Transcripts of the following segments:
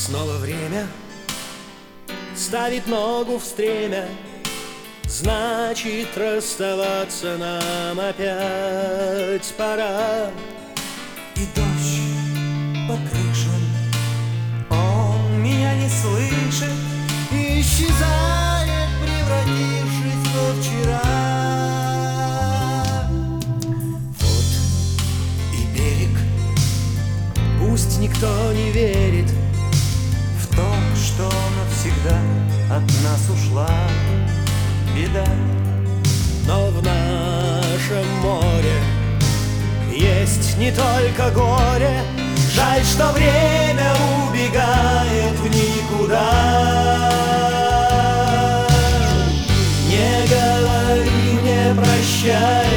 Снова время ставит ногу в стремя, значит, расставаться нам опять пора. И дождь по крышам, он меня не слышит и исчезает, превратившись во вчера. Вот и берег, пусть никто не верит в то, что навсегда от нас ушла беда. но в нашем море есть не только горе. Жаль, что время убегает в никуда. Не говори мне прощай,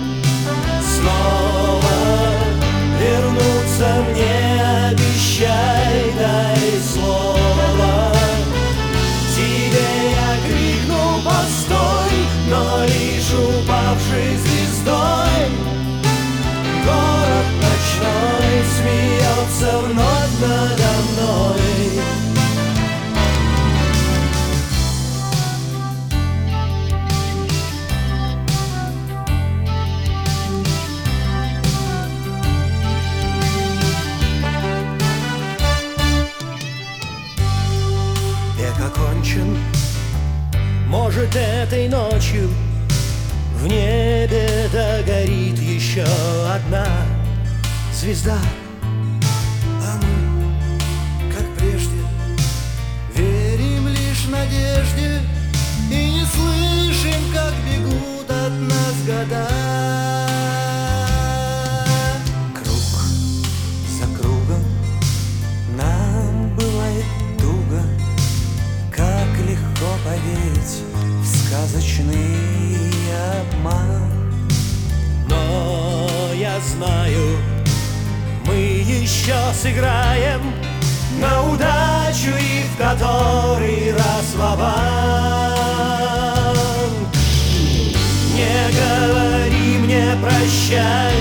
снова вернуться мне обещай, дай слово. Тебе я крикну постой, но лишь упавшей звездой. Город ночной смеется вновь надо мной. Век окончен, может, этой ночью в небе догорит еще одна звезда. А мы, как прежде, верим лишь надежде и не слышим, как бегут от нас года. Круг за кругом нам бывает туго, как легко поверить в сказочный обман. Но я знаю, мы еще сыграем на удачу и в который раз ва-банк. Не говори мне прощай,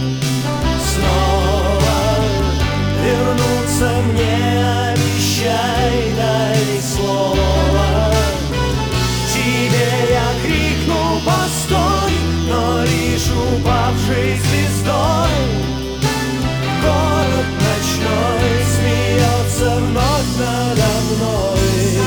снова вернуться мне обещай, дай слово. Тебе я крикну постой, но лишь упавшей звездой. Город ночной смеется вновь надо мной.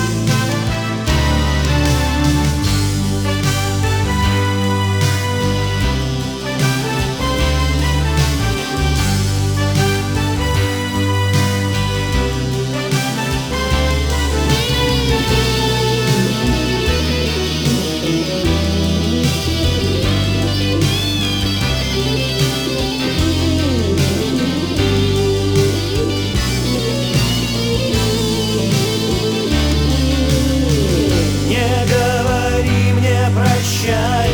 Прощай,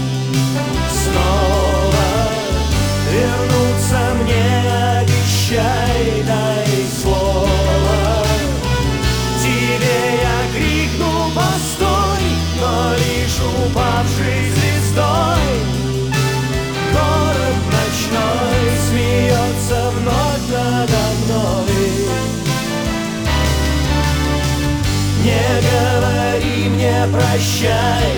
снова вернуться мне обещай, дай слово. Тебе я крикну постой, но лишь упавшей звездой. Город ночной смеется вновь надо мной. Не говори мне прощай,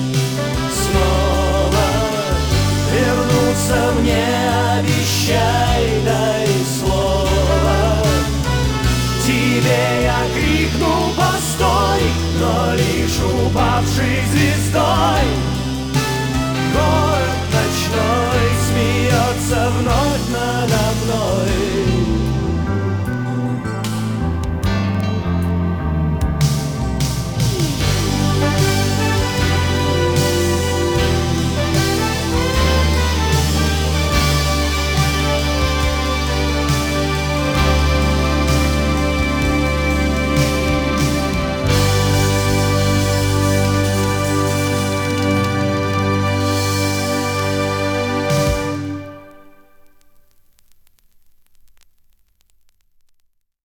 снова вернуться мне обещай, дай слово. Тебе я крикну постой, но лишь упавшей звездой.